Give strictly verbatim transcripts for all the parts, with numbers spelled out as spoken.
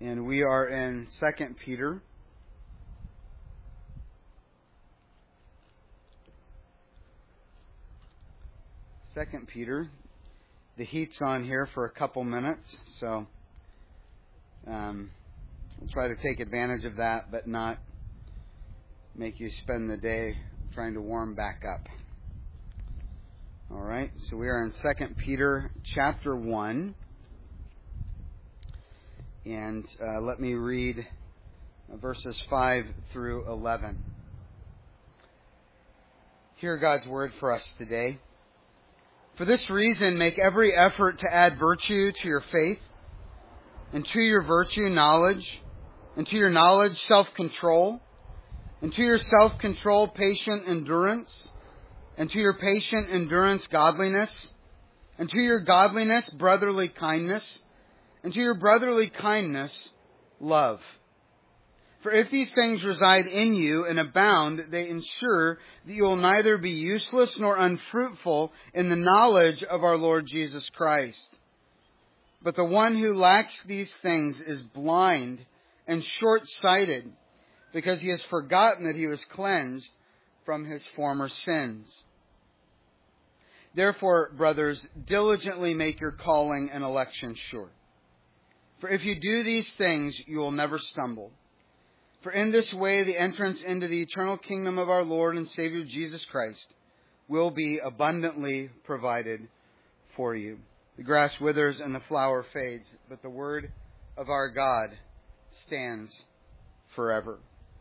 And we are in Second Peter. Second Peter. The heat's on here for a couple minutes, so um, I'll try to take advantage of that, but not make you spend the day trying to warm back up. All right, so we are in Second Peter chapter one, and uh, let me read verses five through eleven. Hear God's word for us today. For this reason, make every effort to add virtue to your faith, and to your virtue, knowledge, and to your knowledge, self-control, and to your self-control, patient endurance, and to your patient endurance, godliness, and to your godliness, brotherly kindness, and to your brotherly kindness, love. For if these things reside in you and abound, they ensure that you will neither be useless nor unfruitful in the knowledge of our Lord Jesus Christ. But the one who lacks these things is blind and short-sighted, because he has forgotten that he was cleansed from his former sins. Therefore, brothers, diligently make your calling and election sure. For if you do these things, you will never stumble. For in this way, the entrance into the eternal kingdom of our Lord and Savior Jesus Christ will be abundantly provided for you. The grass withers and the flower fades, but the word of our God stands forever.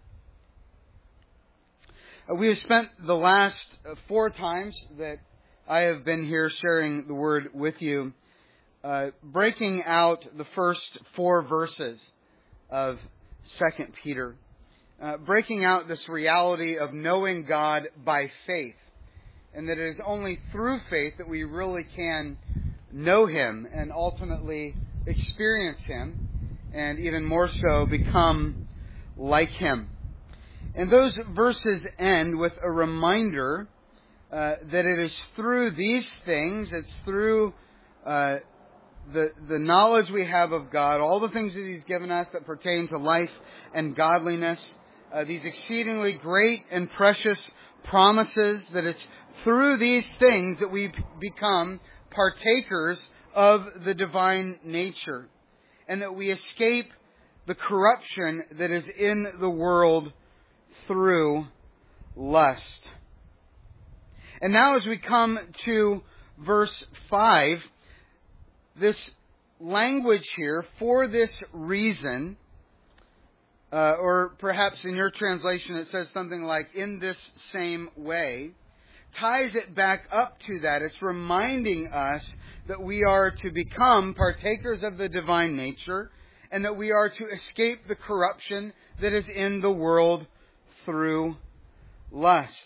We have spent the last four times that I have been here sharing the word with you, uh, breaking out the first four verses of Second Peter, uh, breaking out this reality of knowing God by faith, and that it is only through faith that we really can know Him and ultimately experience Him, and even more so, become like Him. And those verses end with a reminder uh, that it is through these things, it's through uh, The, the knowledge we have of God, all the things that He's given us that pertain to life and godliness, uh, these exceedingly great and precious promises, that it's through these things that we become partakers of the divine nature, and that we escape the corruption that is in the world through lust. And now as we come to verse five, this language here, for this reason, uh, or perhaps in your translation it says something like, in this same way, ties it back up to that. It's reminding us that we are to become partakers of the divine nature, and that we are to escape the corruption that is in the world through lust.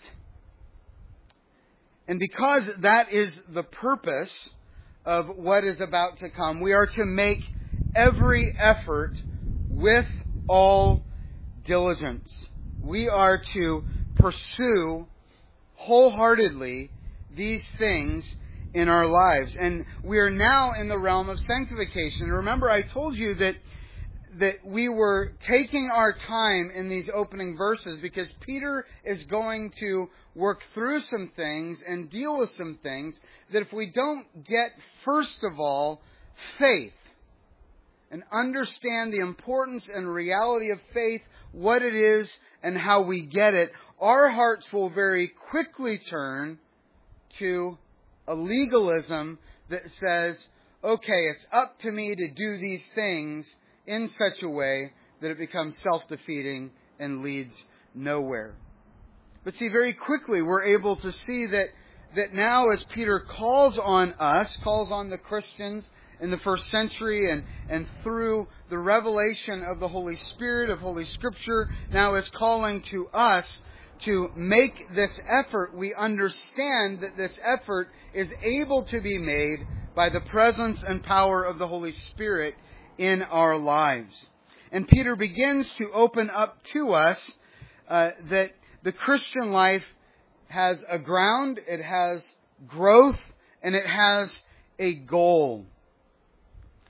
And because that is the purpose of what is about to come, we are to make every effort with all diligence. We are to pursue wholeheartedly these things in our lives. And we are now in the realm of sanctification. Remember, I told you that that we were taking our time in these opening verses because Peter is going to work through some things and deal with some things that if we don't get, first of all, faith and understand the importance and reality of faith, what it is and how we get it, our hearts will very quickly turn to a legalism that says, okay, it's up to me to do these things in such a way that it becomes self-defeating and leads nowhere. But see, very quickly we're able to see that, that now as Peter calls on us, calls on the Christians in the first century, and, and through the revelation of the Holy Spirit, of Holy Scripture, now is calling to us to make this effort, we understand that this effort is able to be made by the presence and power of the Holy Spirit in our lives. And Peter begins to open up to us uh, that the Christian life has a ground, it has growth, and it has a goal.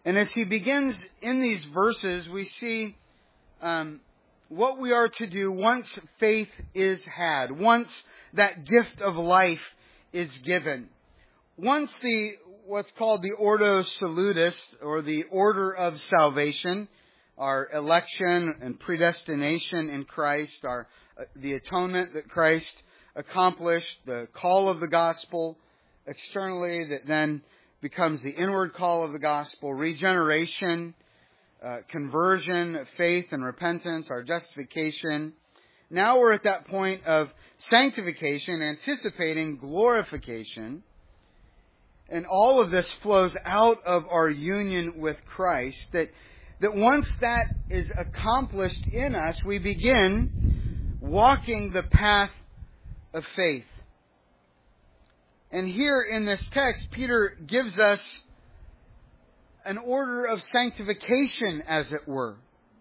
And as he begins in these verses, we see um, what we are to do once faith is had, once that gift of life is given. Once the what's called the Ordo Salutis, or the order of salvation, our election and predestination in Christ, our uh, the atonement that Christ accomplished, the call of the gospel externally that then becomes the inward call of the gospel, regeneration, uh, conversion, faith and repentance, our justification. Now we're at that point of sanctification, anticipating glorification. And all of this flows out of our union with Christ, that, that once that is accomplished in us, we begin walking the path of faith. And here in this text, Peter gives us an order of sanctification, as it were,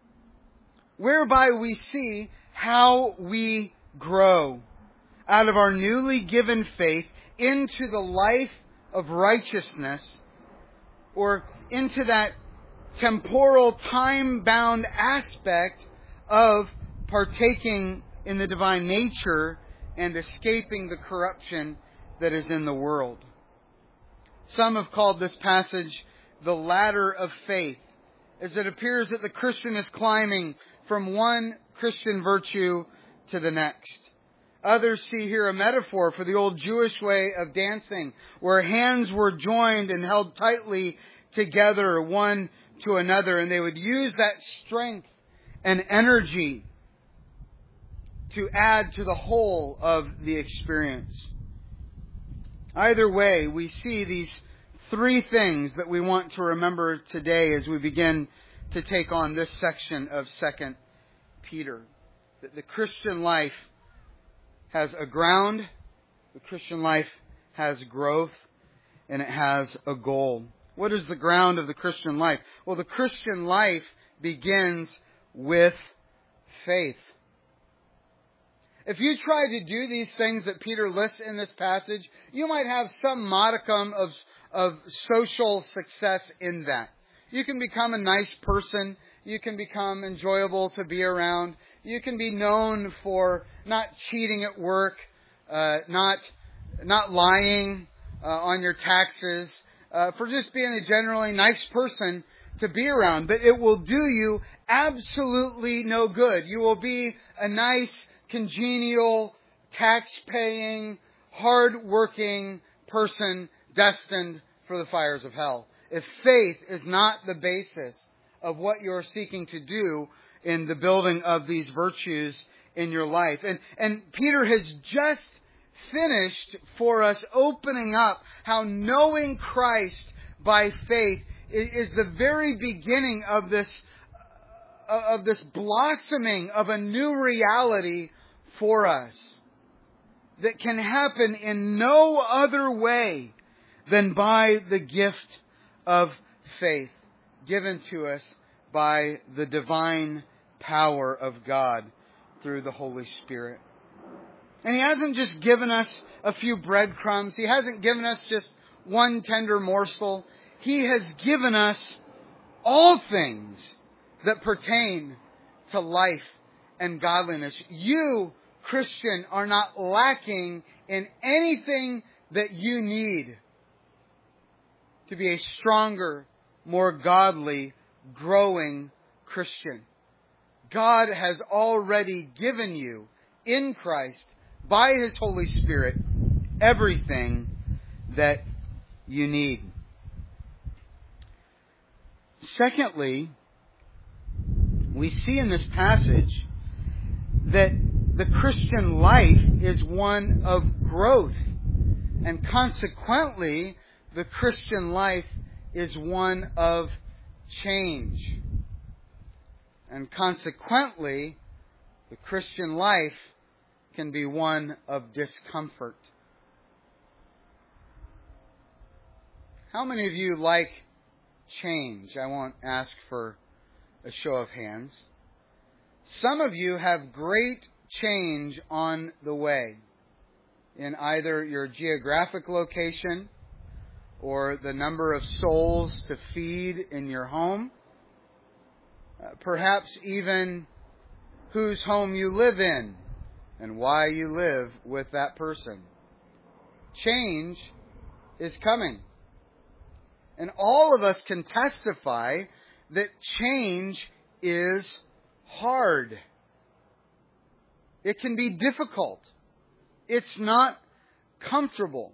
whereby we see how we grow out of our newly given faith into the life of righteousness, or into that temporal, time-bound aspect of partaking in the divine nature and escaping the corruption that is in the world. Some have called this passage the ladder of faith, as it appears that the Christian is climbing from one Christian virtue to the next. Others see here a metaphor for the old Jewish way of dancing, where hands were joined and held tightly together one to another, and they would use that strength and energy to add to the whole of the experience. Either way, we see these three things that we want to remember today as we begin to take on this section of Second Peter. That the Christian life has a ground, the Christian life has growth, and it has a goal. What is the ground of the Christian life? Well, the Christian life begins with faith. If you try to do these things that Peter lists in this passage, you might have some modicum of, of social success in that. You can become a nice person. You can become enjoyable to be around. You can be known for not cheating at work, uh, not not lying uh, on your taxes, uh, for just being a generally nice person to be around. But it will do you absolutely no good. You will be a nice, congenial, tax-paying, hard-working person destined for the fires of hell. If faith is not the basis of what you're seeking to do in the building of these virtues in your life. And, and Peter has just finished for us opening up how knowing Christ by faith is, is the very beginning of this, of this blossoming of a new reality for us that can happen in no other way than by the gift of faith given to us by the divine power of God through the Holy Spirit. And He hasn't just given us a few breadcrumbs. He hasn't given us just one tender morsel. He has given us all things that pertain to life and godliness. You, Christian, are not lacking in anything that you need to be a stronger, more godly, growing Christian. God has already given you in Christ, by His Holy Spirit, everything that you need. Secondly, we see in this passage that the Christian life is one of growth, and consequently, the Christian life is one of change. And consequently, the Christian life can be one of discomfort. How many of you like change? I won't ask for a show of hands. Some of you have great change on the way in either your geographic location or the number of souls to feed in your home, uh, perhaps even whose home you live in and why you live with that person. Change is coming. And all of us can testify that change is hard. It can be difficult. It's not comfortable.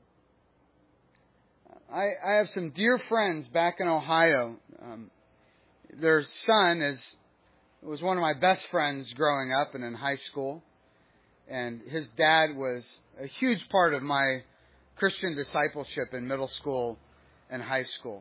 I, I have some dear friends back in Ohio. Um, their son is was one of my best friends growing up and in high school. And his dad was a huge part of my Christian discipleship in middle school and high school.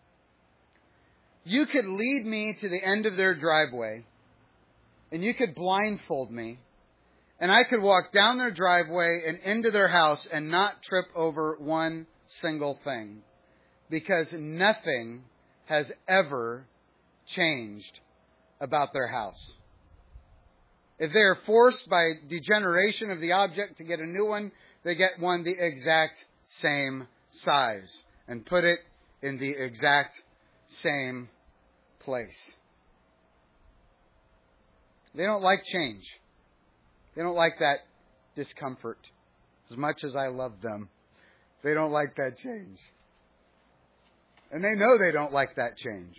You could lead me to the end of their driveway, and you could blindfold me, and I could walk down their driveway and into their house and not trip over one single thing, because nothing has ever changed about their house. If they are forced by degeneration of the object to get a new one, they get one the exact same size and put it in the exact same place. They don't like change. They don't like that discomfort. As much as I love them, they don't like that change. And they know they don't like that change.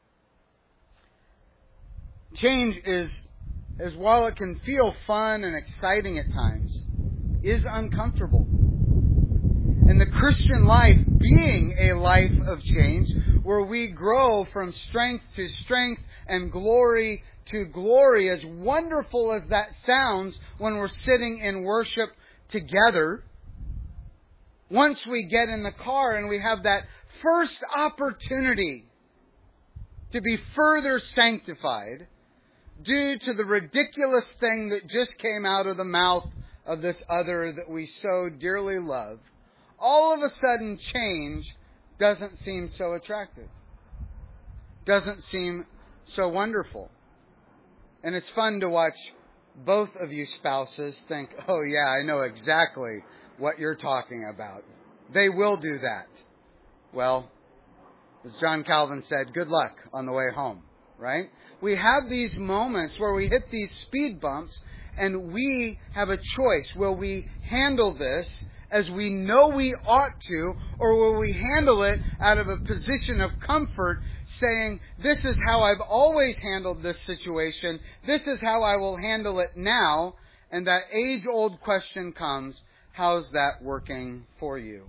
Change is, as while it can feel fun and exciting at times, is uncomfortable. And the Christian life being a life of change, where we grow from strength to strength and glory to glory, as wonderful as that sounds when we're sitting in worship together, once we get in the car and we have that first opportunity to be further sanctified due to the ridiculous thing that just came out of the mouth of this other that we so dearly love, all of a sudden change doesn't seem so attractive. Doesn't seem so wonderful. And it's fun to watch both of you spouses think, oh yeah, I know exactly what you're talking about. They will do that. Well, as John Calvin said, good luck on the way home, right? We have these moments where we hit these speed bumps and we have a choice. Will we handle this as we know we ought to, or will we handle it out of a position of comfort, saying, this is how I've always handled this situation, this is how I will handle it now, and that age-old question comes, how's that working for you?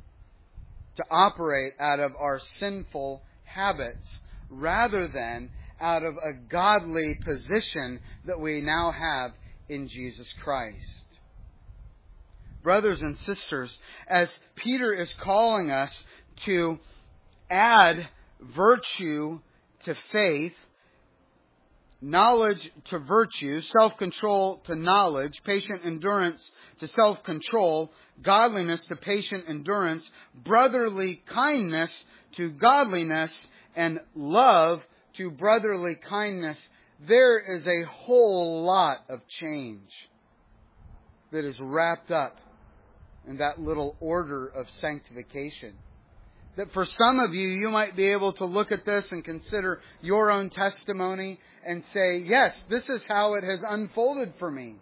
To operate out of our sinful habits rather than out of a godly position that we now have in Jesus Christ. Brothers and sisters, as Peter is calling us to add virtue to faith, knowledge to virtue, self-control to knowledge, patient endurance to self-control, godliness to patient endurance, brotherly kindness to godliness, and love to brotherly kindness, there is a whole lot of change that is wrapped up in that little order of sanctification. That for some of you, you might be able to look at this and consider your own testimony and say, yes, this is how it has unfolded for me.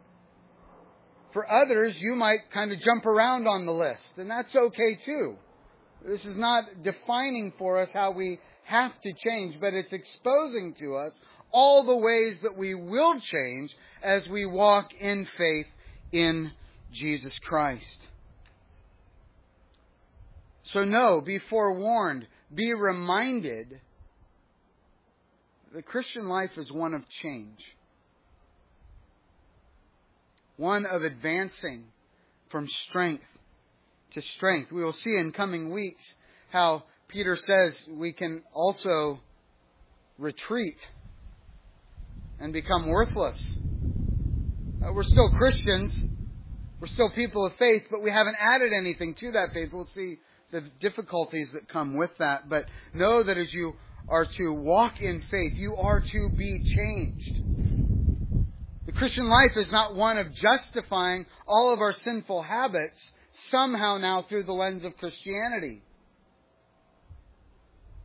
For others, you might kind of jump around on the list, and that's okay too. This is not defining for us how we have to change, but it's exposing to us all the ways that we will change as we walk in faith in Jesus Christ. So know, be forewarned, be reminded, the Christian life is one of change. One of advancing from strength to strength. We will see in coming weeks how Peter says we can also retreat and become worthless. Uh, we're still Christians. We're still people of faith, but we haven't added anything to that faith. We'll see the difficulties that come with that. But know that as you are to walk in faith, you are to be changed. The Christian life is not one of justifying all of our sinful habits somehow now through the lens of Christianity.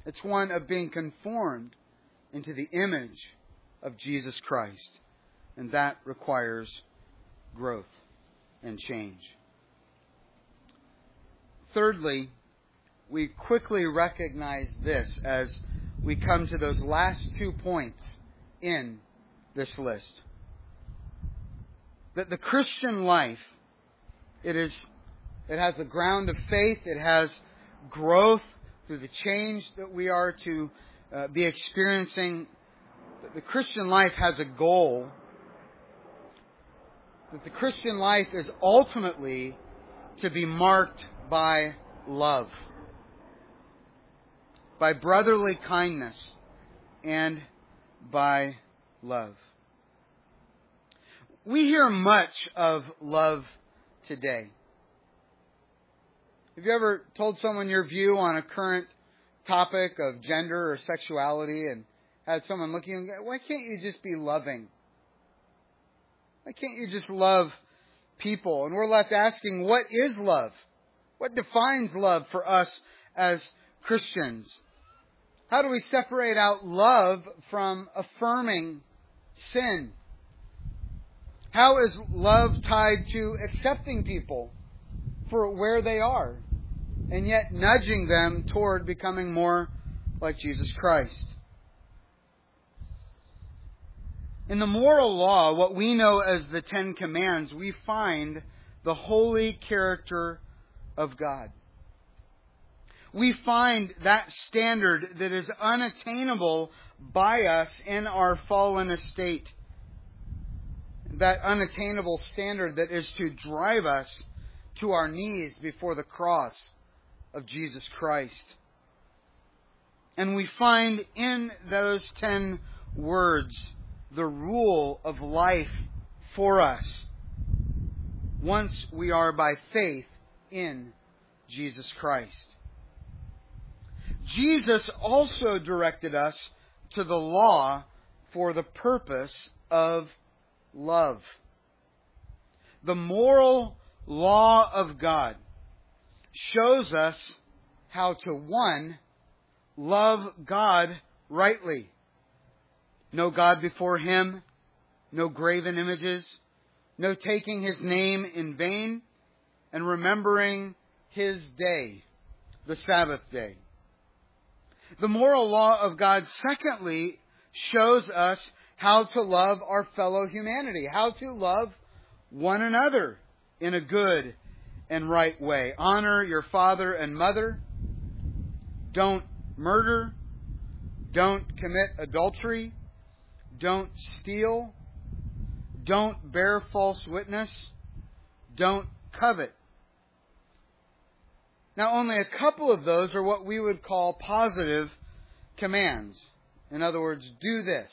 It's one of being conformed into the image of Jesus Christ. And that requires growth and change. Thirdly, we quickly recognize this as we come to those last two points in this list. That the Christian life, it is, it has a ground of faith, it has growth through the change that we are to uh, be experiencing. The Christian life has a goal. That the Christian life is ultimately to be marked by love, by brotherly kindness, and by love. We hear much of love today. Have you ever told someone your view on a current topic of gender or sexuality and had someone look at you and go, why can't you just be loving? Why can't you just love people? And we're left asking, what is love? What defines love for us as Christians? How do we separate out love from affirming sin? How is love tied to accepting people for where they are and yet nudging them toward becoming more like Jesus Christ? In the moral law, what we know as the Ten Commands, we find the holy character of God. We find that standard that is unattainable by us in our fallen estate. That unattainable standard that is to drive us to our knees before the cross of Jesus Christ. And we find in those ten words the rule of life for us once we are by faith in Jesus Christ. Jesus also directed us to the law for the purpose of love. The moral law of God shows us how to, one, love God rightly. No God before Him, no graven images, no taking His name in vain, and remembering His day, the Sabbath day. The moral law of God, secondly, shows us how to love our fellow humanity, how to love one another in a good and right way. Honor your father and mother. Don't murder. Don't commit adultery. Don't steal. Don't bear false witness. Don't covet. Now, only a couple of those are what we would call positive commands. In other words, do this.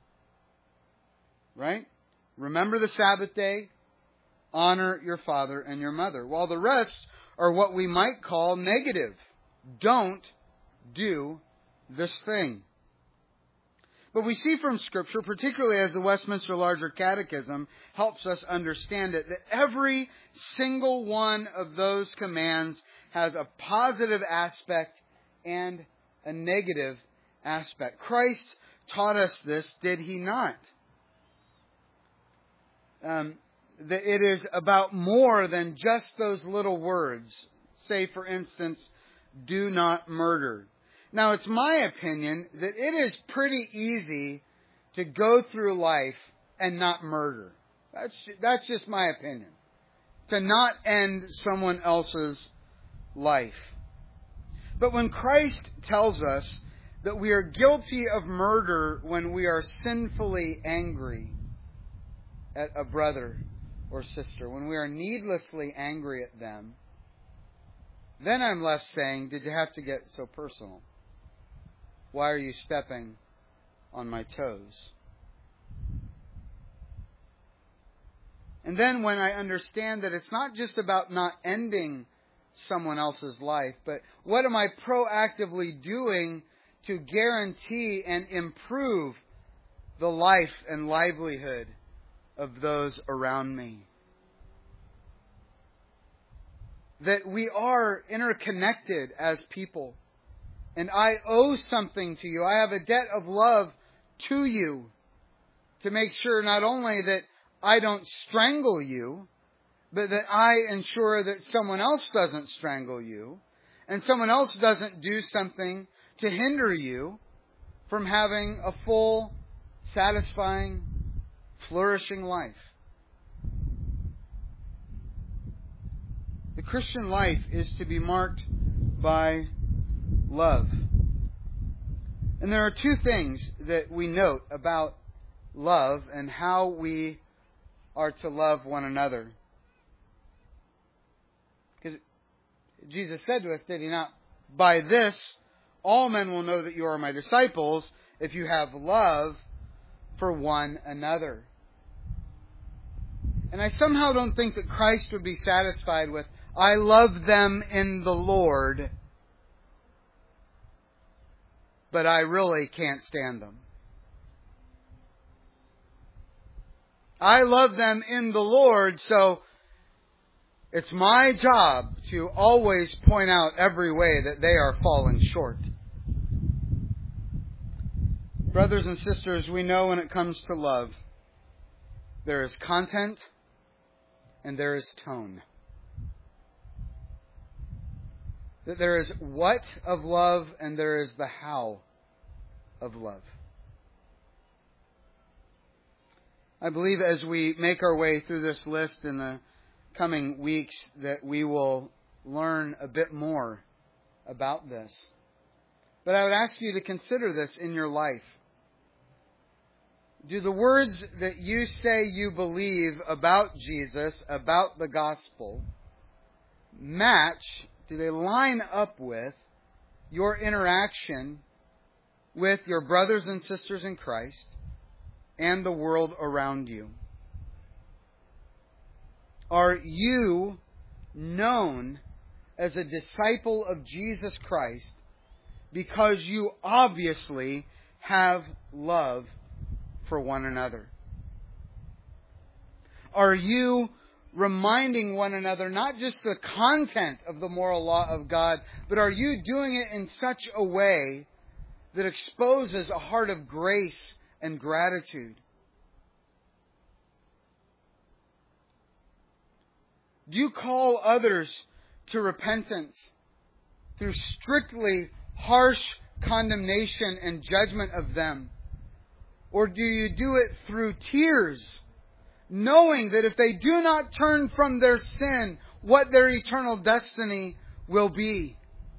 Right? Remember the Sabbath day. Honor your father and your mother. While the rest are what we might call negative. Don't do this thing. But we see from Scripture, particularly as the Westminster Larger Catechism helps us understand it, that every single one of those commands has a positive aspect and a negative aspect. Christ taught us this, did He not? Um, that it is about more than just those little words. Say, for instance, do not murder. Now, it's my opinion that it is pretty easy to go through life and not murder. That's, that's just my opinion. To not end someone else's life. But when Christ tells us that we are guilty of murder when we are sinfully angry at a brother or sister, when we are needlessly angry at them, then I'm left saying, did you have to get so personal? Why are you stepping on my toes? And then when I understand that it's not just about not ending someone else's life, but what am I proactively doing to guarantee and improve the life and livelihood of those around me? That we are interconnected as people. and I owe something to you. I have a debt of love to you to make sure not only that I don't strangle you, but that I ensure that someone else doesn't strangle you, and someone else doesn't do something to hinder you from having a full, satisfying, flourishing life. The Christian life is to be marked by love. And there are two things that we note about love and how we are to love one another. Because Jesus said to us, did He not, by this all men will know that you are my disciples, if you have love for one another. And I somehow don't think that Christ would be satisfied with, I love them in the Lord, but I really can't stand them. I love them in the Lord, so it's my job to always point out every way that they are falling short. Brothers and sisters, we know when it comes to love, there is content and there is tone. That there is what of love and there is the how of love. I believe as we make our way through this list in the coming weeks that we will learn a bit more about this. But I would ask you to consider this in your life. Do the words that you say you believe about Jesus, about the gospel, match, do they line up with your interaction with your brothers and sisters in Christ and the world around you? Are you known as a disciple of Jesus Christ because you obviously have love for one another? Are you reminding one another not just the content of the moral law of God, but are you doing it in such a way that exposes a heart of grace and gratitude? Do you call others to repentance through strictly harsh condemnation and judgment of them? Or do you do it through tears, knowing that if they do not turn from their sin, what their eternal destiny will be?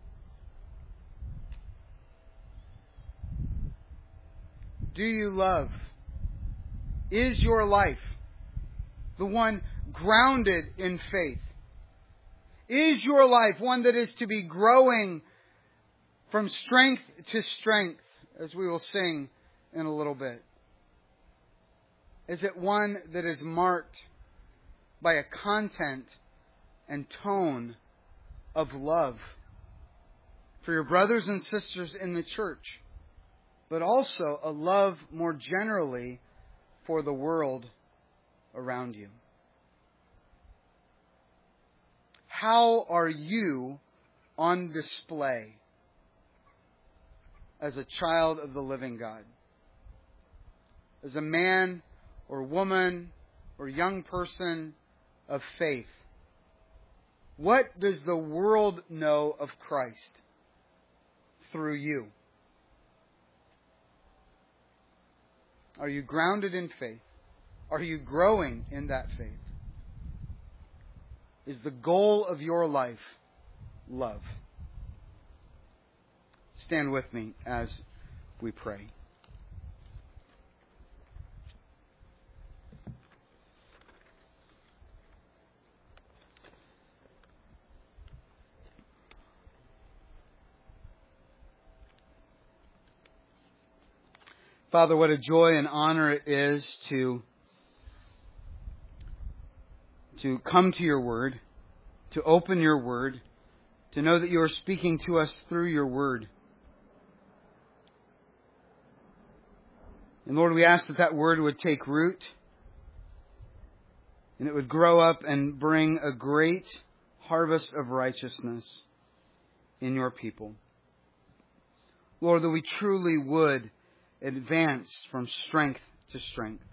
Do you love? Is your life the one grounded in faith? Is your life one that is to be growing from strength to strength, as we will sing in a little bit? Is it one that is marked by a content and tone of love for your brothers and sisters in the church, but also a love more generally for the world around you? How are you on display as a child of the living God? As a man or woman or young person of faith? What does the world know of Christ through you? Are you grounded in faith? Are you growing in that faith? Is the goal of your life love? Stand with me as we pray. Father, what a joy and honor it is to to come to your word, to open your word, to know that you are speaking to us through your word. And Lord, we ask that that word would take root and it would grow up and bring a great harvest of righteousness in your people. Lord, that we truly would advance from strength to strength.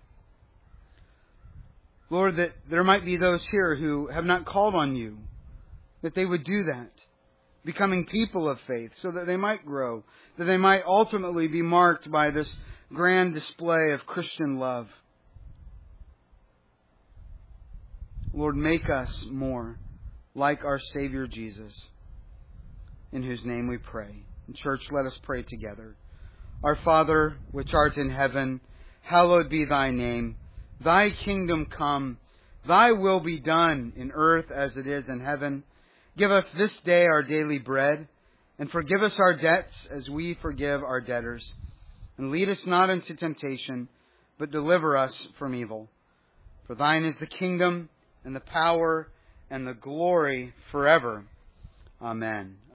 Lord, that there might be those here who have not called on you, that they would do that, becoming people of faith, so that they might grow, that they might ultimately be marked by this grand display of Christian love. Lord, make us more like our Savior Jesus, in whose name we pray. And church, let us pray together. Our Father, which art in heaven, hallowed be thy name. Thy kingdom come, thy will be done in earth as it is in heaven. Give us this day our daily bread, and forgive us our debts as we forgive our debtors. And lead us not into temptation, but deliver us from evil. For thine is the kingdom, and the power, and the glory forever. Amen.